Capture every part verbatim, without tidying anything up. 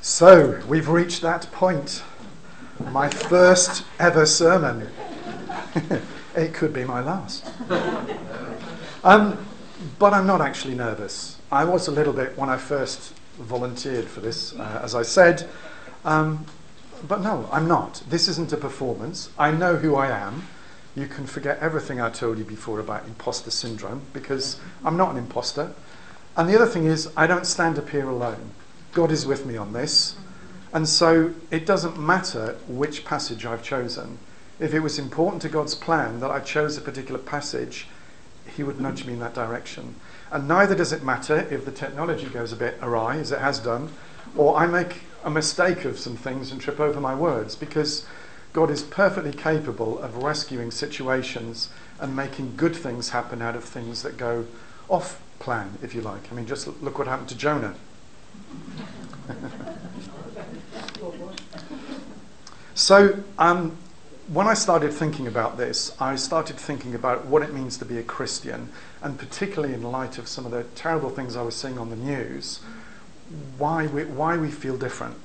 So, we've reached that point. My first ever sermon. It could be my last. Um, but I'm not actually nervous. I was a little bit when I first volunteered for this, uh, as I said. Um, but no, I'm not. This isn't a performance. I know who I am. You can forget everything I told you before about imposter syndrome, because I'm not an imposter. And the other thing is, I don't stand up here alone. God is with me on this. And so it doesn't matter which passage I've chosen. If it was important to God's plan that I chose a particular passage, he would nudge me in that direction. And neither does it matter if the technology goes a bit awry, as it has done, or I make a mistake of some things and trip over my words, because God is perfectly capable of rescuing situations and making good things happen out of things that go off plan, if you like. I mean, just look what happened to Jonah. So, um, when I started thinking about this, I started thinking about what it means to be a Christian, and particularly in light of some of the terrible things I was seeing on the news, why we, why we feel different.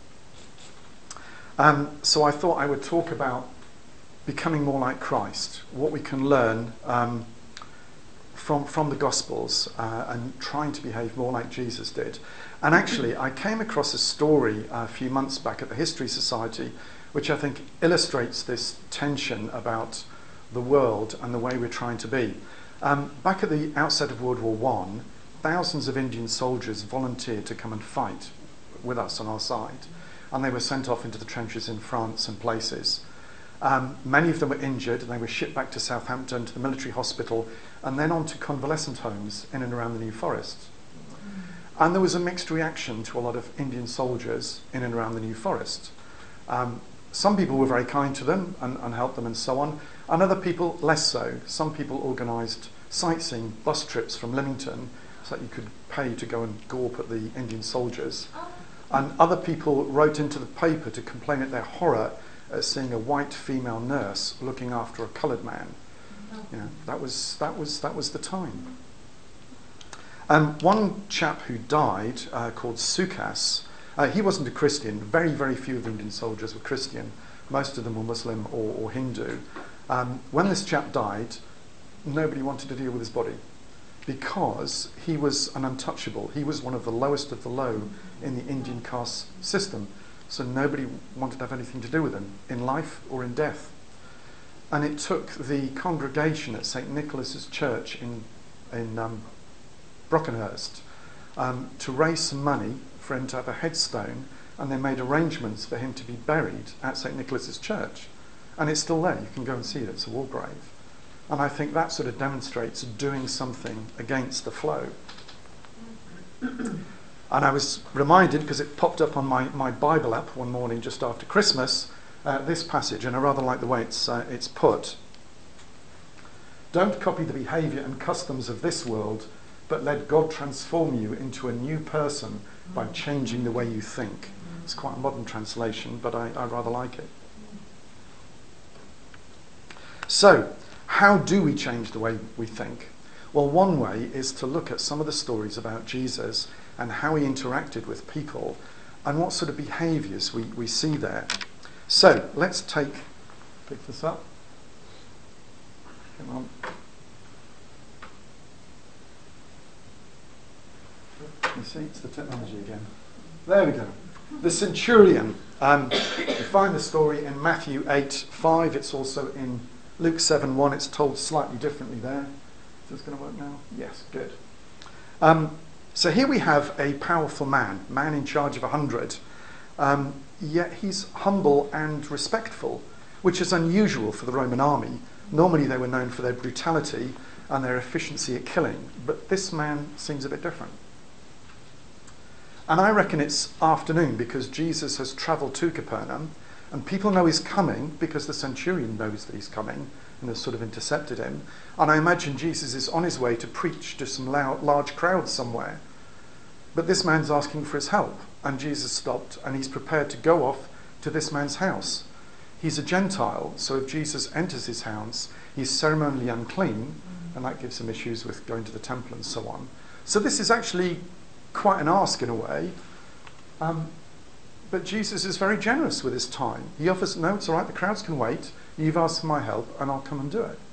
Um, so I thought I would talk about becoming more like Christ, what we can learn um, from, from the Gospels, uh, and trying to behave more like Jesus did. And actually, I came across a story a few months back at the History Society, which I think illustrates this tension about the world and the way we're trying to be. Um, back at the outset of World War One, thousands of Indian soldiers volunteered to come and fight with us on our side, and they were sent off into the trenches in France and places. Um, many of them were injured, and they were shipped back to Southampton to the military hospital, and then on to convalescent homes in and around the New Forest. And there was a mixed reaction to a lot of Indian soldiers in and around the New Forest. Um, some people were very kind to them and, and helped them and so on, and other people less so. Some people organised sightseeing bus trips from Lymington so that you could pay to go and gawp at the Indian soldiers. And other people wrote into the paper to complain at their horror at seeing a white female nurse looking after a coloured man. Yeah, that was, that was, that was the time. Um, one chap who died, uh, called Sukas, uh, he wasn't a Christian. Very, very few of the Indian soldiers were Christian. Most of them were Muslim or, or Hindu. Um, when this chap died, nobody wanted to deal with his body because he was an untouchable. He was one of the lowest of the low in the Indian caste system. So nobody wanted to have anything to do with him in life or in death. And it took the congregation at Saint Nicholas's Church in, in um, Brockenhurst um, to raise some money for him to have a headstone, and they made arrangements for him to be buried at Saint Nicholas's Church. And it's still there. You can go and see it. It's a war grave. And I think that sort of demonstrates doing something against the flow. And I was reminded, because it popped up on my, my Bible app one morning just after Christmas, uh, this passage, and I rather like the way it's, uh, it's put. Don't copy the behaviour and customs of this world, but let God transform you into a new person by changing the way you think. It's quite a modern translation, but I, I rather like it. So, how do we change the way we think? Well, one way is to look at some of the stories about Jesus and how he interacted with people and what sort of behaviours we, we see there. So, let's take, pick this up. Come on. You see, it's the technology again. There we go. The centurion. Um, you find the story in Matthew eight five. It's also in Luke seven one. It's told slightly differently there. Is this going to work now? Yes, good. Um, so here we have a powerful man, man in charge of a hundred. Um, yet he's humble and respectful, which is unusual for the Roman army. Normally they were known for their brutality and their efficiency at killing. But this man seems a bit different. And I reckon it's afternoon because Jesus has travelled to Capernaum and people know he's coming because the centurion knows that he's coming and has sort of intercepted him. And I imagine Jesus is on his way to preach to some loud, large crowds somewhere. But this man's asking for his help, and Jesus stopped and he's prepared to go off to this man's house. He's a Gentile, so if Jesus enters his house, he's ceremonially unclean, and that gives him issues with going to the temple and so on. So this is actually quite an ask in a way. Um, but Jesus is very generous with his time. He offers, no, it's all right, the crowds can wait. You've asked for my help, and I'll come and do it.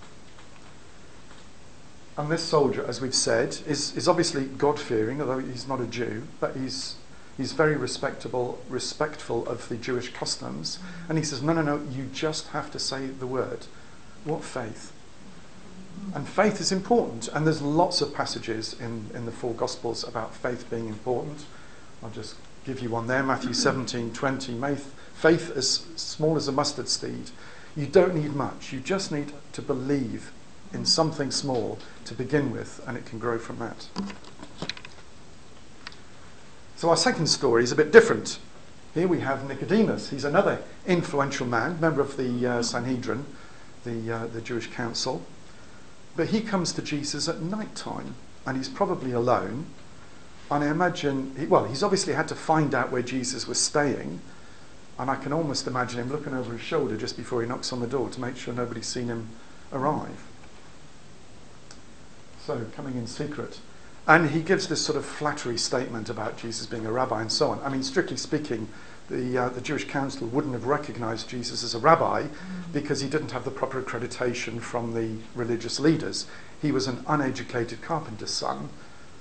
And this soldier, as we've said, is, is obviously God-fearing, although he's not a Jew, but he's he's very respectable, respectful of the Jewish customs. And he says, no, no, no, you just have to say the word. What faith? And faith is important. And there's lots of passages in, in the four Gospels about faith being important. I'll just give you one there, Matthew seventeen twenty. Faith as small as a mustard seed. You don't need much. You just need to believe in something small to begin with, and it can grow from that. So our second story is a bit different. Here we have Nicodemus. He's another influential man, member of the uh, Sanhedrin, the, uh, the Jewish council. But he comes to Jesus at night time, and he's probably alone. And I imagine, he, well, he's obviously had to find out where Jesus was staying, and I can almost imagine him looking over his shoulder just before he knocks on the door to make sure nobody's seen him arrive. So, coming in secret. And he gives this sort of flattery statement about Jesus being a rabbi and so on. I mean, strictly speaking, the, uh, the Jewish council wouldn't have recognized Jesus as a rabbi because he didn't have the proper accreditation from the religious leaders. He was an uneducated carpenter's son.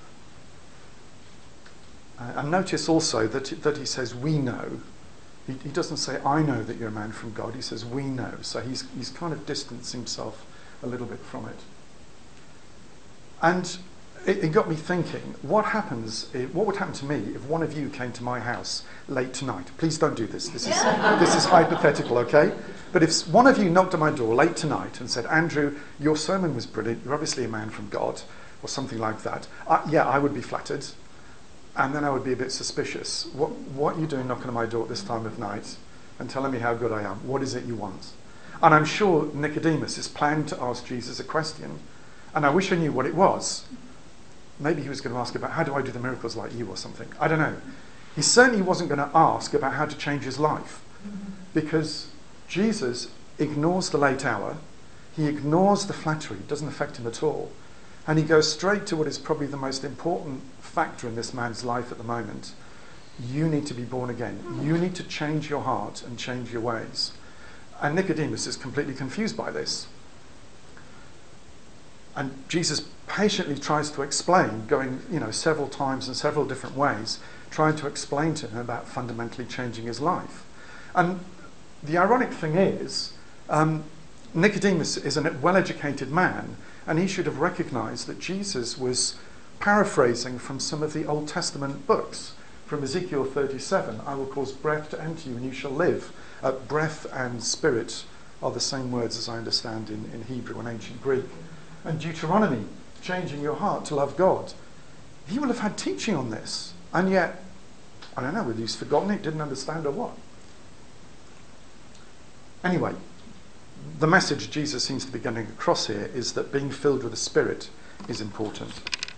Uh, and notice also that, that he says, we know. He, he doesn't say, I know that you're a man from God. He says, we know. So he's, he's kind of distanced himself a little bit from it. And it, it got me thinking, what happens, if, what would happen to me if one of you came to my house late tonight? Please don't do this. This is, this is hypothetical, okay? But if one of you knocked on my door late tonight and said, Andrew, your sermon was brilliant. You're obviously a man from God, or something like that. Uh, yeah, I would be flattered. And then I would be a bit suspicious. What, what are you doing knocking on my door at this time of night and telling me how good I am? What is it you want? And I'm sure Nicodemus is planning to ask Jesus a question. And I wish I knew what it was. Maybe he was going to ask about, how do I do the miracles like you or something? I don't know. He certainly wasn't going to ask about how to change his life. Because Jesus ignores the late hour. He ignores the flattery. It doesn't affect him at all. And he goes straight to what is probably the most important factor in this man's life at the moment. You need to be born again. You need to change your heart and change your ways. And Nicodemus is completely confused by this. And Jesus patiently tries to explain, going, you know, several times in several different ways, trying to explain to him about fundamentally changing his life. And the ironic thing is, um, Nicodemus is a well-educated man, and he should have recognized that Jesus was paraphrasing from some of the Old Testament books. From Ezekiel thirty-seven, I will cause breath to enter you and you shall live. Uh, breath and spirit are the same words as I understand in, in Hebrew and ancient Greek. And Deuteronomy, changing your heart to love God. He will have had teaching on this. And yet, I don't know whether he's forgotten it, didn't understand or what. Anyway, the message Jesus seems to be getting across here is that being filled with the Spirit is important.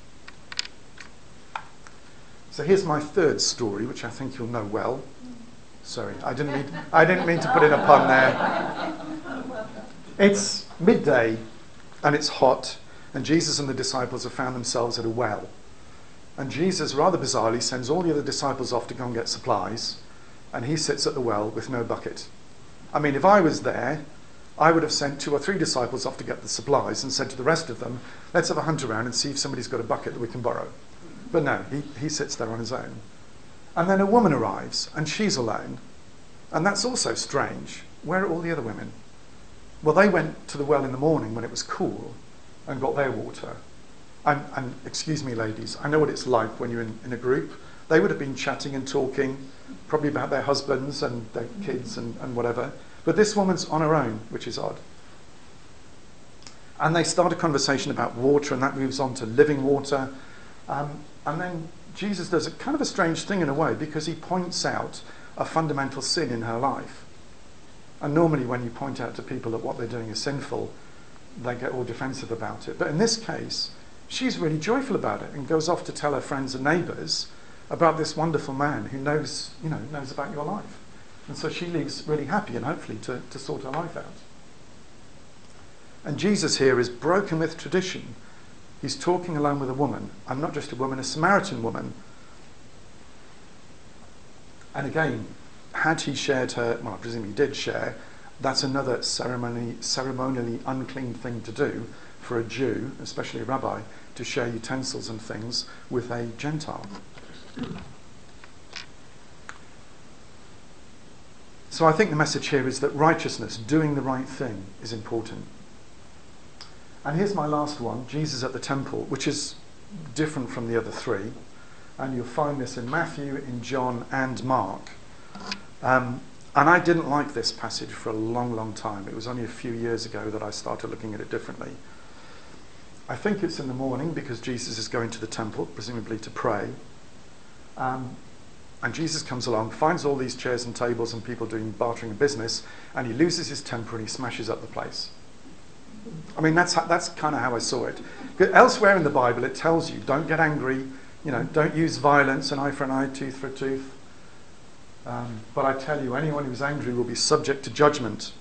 So here's my third story, which I think you'll know well. Sorry, I didn't mean, I didn't mean to put in a pun there. It's midday, and it's hot, and Jesus and the disciples have found themselves at a well. And Jesus, rather bizarrely, sends all the other disciples off to go and get supplies, and he sits at the well with no bucket. I mean, if I was there, I would have sent two or three disciples off to get the supplies and said to the rest of them, let's have a hunt around and see if somebody's got a bucket that we can borrow. But no, he, he sits there on his own. And then a woman arrives, and she's alone. And that's also strange. Where are all the other women? Well, they went to the well in the morning when it was cool and got their water. And, and excuse me, ladies, I know what it's like when you're in, in a group. They would have been chatting and talking, probably about their husbands and their kids and, and whatever. But this woman's on her own, which is odd. And they start a conversation about water, and that moves on to living water. Um, and then Jesus does a kind of a strange thing in a way, because he points out a fundamental sin in her life. And normally when you point out to people that what they're doing is sinful, they get all defensive about it. But in this case, she's really joyful about it and goes off to tell her friends and neighbours about this wonderful man who knows, you know, knows about your life. And so she leaves really happy and hopefully to, to sort her life out. And Jesus here is broken with tradition. He's talking alone with a woman, and not just a woman, a Samaritan woman. And again, had he shared her, well, I presume he did share, that's another ceremony, ceremonially unclean thing to do for a Jew, especially a rabbi, to share utensils and things with a Gentile. So I think the message here is that righteousness, doing the right thing, is important. And here's my last one, Jesus at the temple, which is different from the other three. And you'll find this in Matthew, in John, and Mark. Um, and I didn't like this passage for a long, long time. It was only a few years ago that I started looking at it differently. I think it's in the morning because Jesus is going to the temple, presumably to pray. Um, and Jesus comes along, finds all these chairs and tables and people doing bartering and business, and he loses his temper and he smashes up the place. I mean, that's, that's kind of how I saw it. Elsewhere in the Bible, it tells you, don't get angry, you know, don't use violence, an eye for an eye, tooth for a tooth. Um, but I tell you, anyone who's angry will be subject to judgment.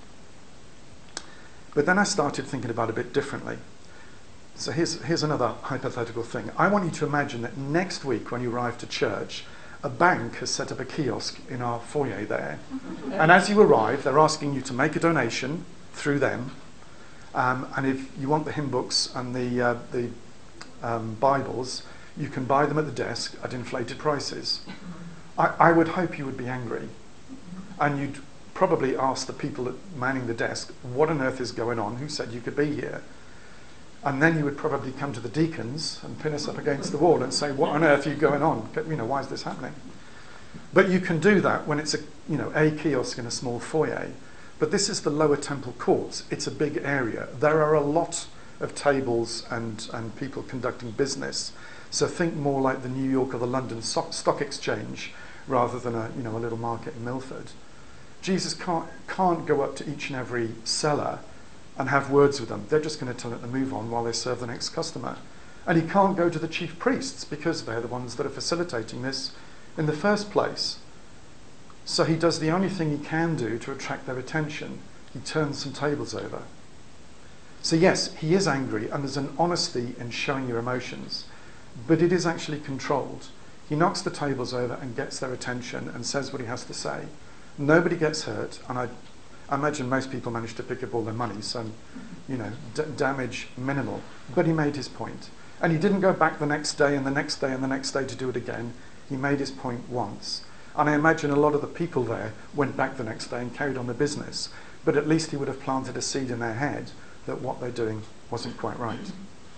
But then I started thinking about it a bit differently. So here's, here's another hypothetical thing. I want you to imagine that next week when you arrive to church, a bank has set up a kiosk in our foyer there. And as you arrive, they're asking you to make a donation through them. Um, and if you want the hymn books and the, uh, the um, Bibles, you can buy them at the desk at inflated prices. I, I would hope you would be angry. And you'd probably ask the people that manning the desk, what on earth is going on? Who said you could be here? And then you would probably come to the deacons and pin us up against the wall and say, what on earth are you going on? You know, why is this happening? But you can do that when it's a, you know, a kiosk in a small foyer. But this is the lower temple courts. It's a big area. There are a lot of tables and, and people conducting business. So think more like the New York or the London Stock Exchange rather than a, you know, a little market in Milford. Jesus can't, can't go up to each and every seller and have words with them. They're just going to tell it to move on while they serve the next customer. And he can't go to the chief priests because they're the ones that are facilitating this in the first place. So he does the only thing he can do to attract their attention. He turns some tables over. So yes, he is angry and there's an honesty in showing your emotions, but it is actually controlled. He knocks the tables over and gets their attention and says what he has to say. Nobody gets hurt, and I I imagine most people managed to pick up all their money, so, you know, d- damage minimal. But he made his point. And he didn't go back the next day and the next day and the next day to do it again. He made his point once. And I imagine a lot of the people there went back the next day and carried on the business. But at least he would have planted a seed in their head that what they're doing wasn't quite right.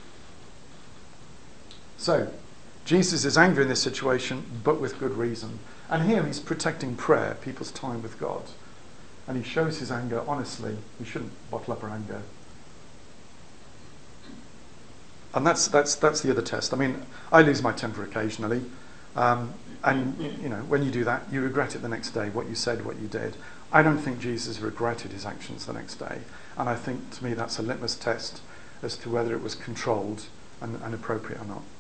So, Jesus is angry in this situation, but with good reason. And here he's protecting prayer, people's time with God. And he shows his anger honestly. We shouldn't bottle up our anger. And that's that's that's the other test. I mean, I lose my temper occasionally. Um, and, you know, when you do that, you regret it the next day, what you said, what you did. I don't think Jesus regretted his actions the next day. And I think, to me, that's a litmus test as to whether it was controlled and, and appropriate or not.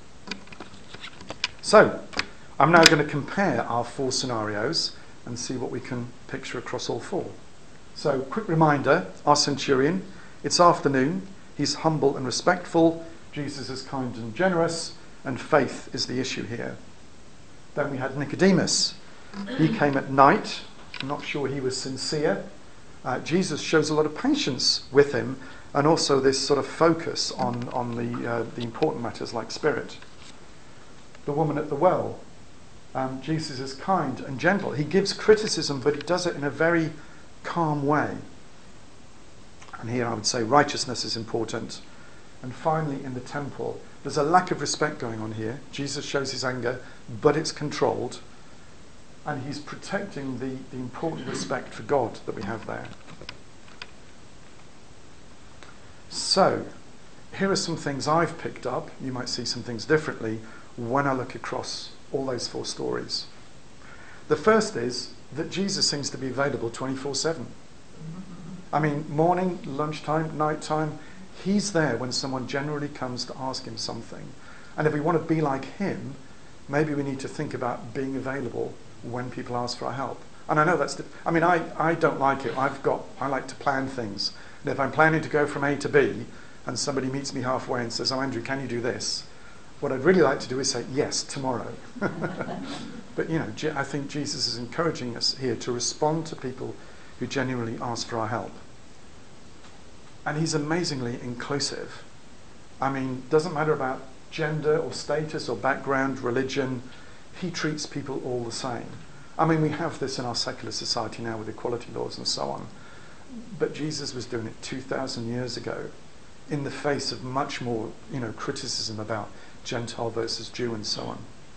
So, I'm now going to compare our four scenarios and see what we can picture across all four. So, quick reminder, our centurion, it's afternoon, he's humble and respectful, Jesus is kind and generous, and faith is the issue here. Then we had Nicodemus. He came at night, I'm not sure he was sincere. Uh, Jesus shows a lot of patience with him, and also this sort of focus on, on the, uh, the important matters like spirit. The woman at the well, Um, Jesus is kind and gentle. He gives criticism, but he does it in a very calm way. And here I would say righteousness is important. And finally, in the temple, there's a lack of respect going on here. Jesus shows his anger, but it's controlled. And he's protecting the, the important respect for God that we have there. So, here are some things I've picked up. You might see some things differently when I look across all those four stories. The first is that Jesus seems to be available twenty-four seven. I mean, morning, lunchtime, nighttime, he's there when someone generally comes to ask him something. And if we want to be like him, maybe we need to think about being available when people ask for our help. And I know that's, the, I mean, I, I don't like it. I've got, I like to plan things. And if I'm planning to go from A to B, and somebody meets me halfway and says, oh, Andrew, can you do this? What I'd really like to do is say, yes, tomorrow. But, you know, I think Jesus is encouraging us here to respond to people who genuinely ask for our help. And he's amazingly inclusive. I mean, doesn't matter about gender or status or background, religion, he treats people all the same. I mean, we have this in our secular society now with equality laws and so on. But Jesus was doing it two thousand years ago in the face of much more, you know, criticism about Gentile versus Jew and so on.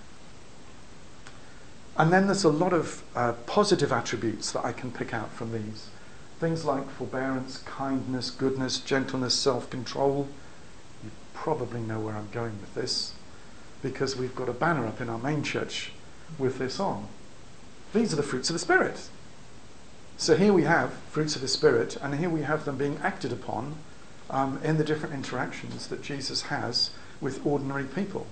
And then there's a lot of uh, positive attributes that I can pick out from these. Things like forbearance, kindness, goodness, gentleness, self-control. You probably know where I'm going with this, because we've got a banner up in our main church with this on. These are the fruits of the Spirit. So here we have fruits of the Spirit, and here we have them being acted upon um, in the different interactions that Jesus has with ordinary people.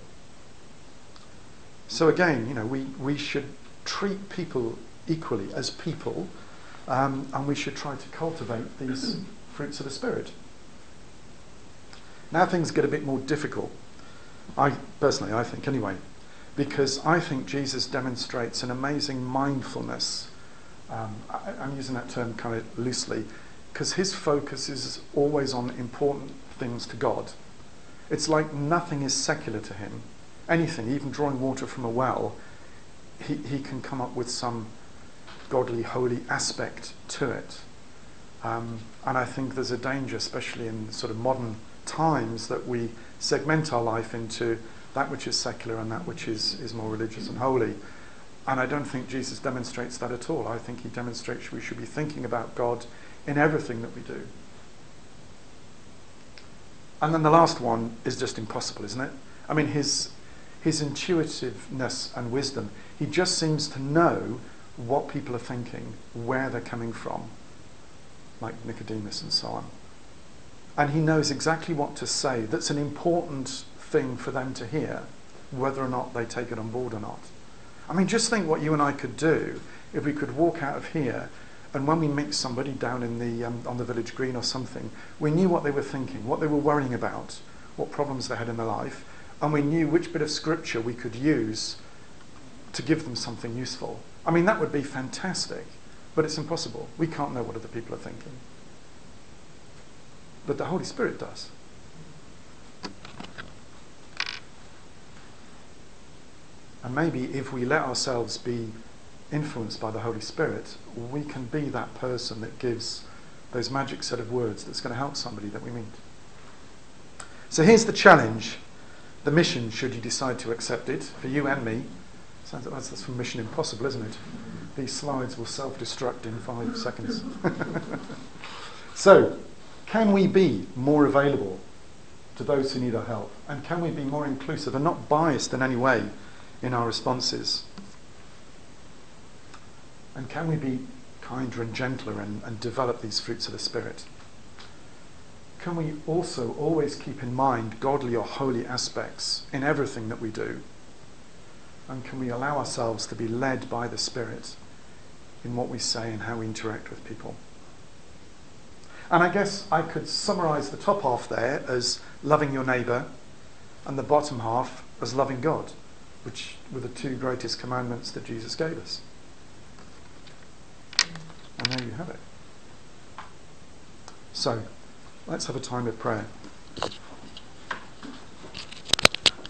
So again, you know, we, we should treat people equally as people, um, and we should try to cultivate these fruits of the Spirit. Now things get a bit more difficult, I personally, I think anyway, because I think Jesus demonstrates an amazing mindfulness. Um, I, I'm using that term kind of loosely, because his focus is always on important things to God. It's like nothing is secular to him. Anything, even drawing water from a well, he, he can come up with some godly, holy aspect to it. Um, and I think there's a danger, especially in sort of modern times, that we segment our life into that which is secular and that which is, is more religious and holy. And I don't think Jesus demonstrates that at all. I think he demonstrates we should be thinking about God in everything that we do. And then the last one is just impossible, isn't it? I mean, his his intuitiveness and wisdom. He just seems to know what people are thinking, where they're coming from, like Nicodemus and so on. And he knows exactly what to say that's an important thing for them to hear, whether or not they take it on board or not. I mean, just think what you and I could do if we could walk out of here, and when we meet somebody down in the um, on the village green or something, we knew what they were thinking, what they were worrying about, what problems they had in their life, and we knew which bit of scripture we could use to give them something useful. I mean, that would be fantastic, but it's impossible. We can't know what other people are thinking. But the Holy Spirit does. And maybe if we let ourselves be influenced by the Holy Spirit, we can be that person that gives those magic set of words that's going to help somebody that we meet. So here's the challenge, the mission, should you decide to accept it, for you and me. Sounds like that's from Mission Impossible, isn't it? These slides will self-destruct in five seconds. So, can we be more available to those who need our help? And can we be more inclusive and not biased in any way in our responses? And can we be kinder and gentler and, and develop these fruits of the Spirit? Can we also always keep in mind godly or holy aspects in everything that we do? And can we allow ourselves to be led by the Spirit in what we say and how we interact with people? And I guess I could summarize the top half there as loving your neighbour, and the bottom half as loving God, which were the two greatest commandments that Jesus gave us. And there you have it. So, let's have a time of prayer.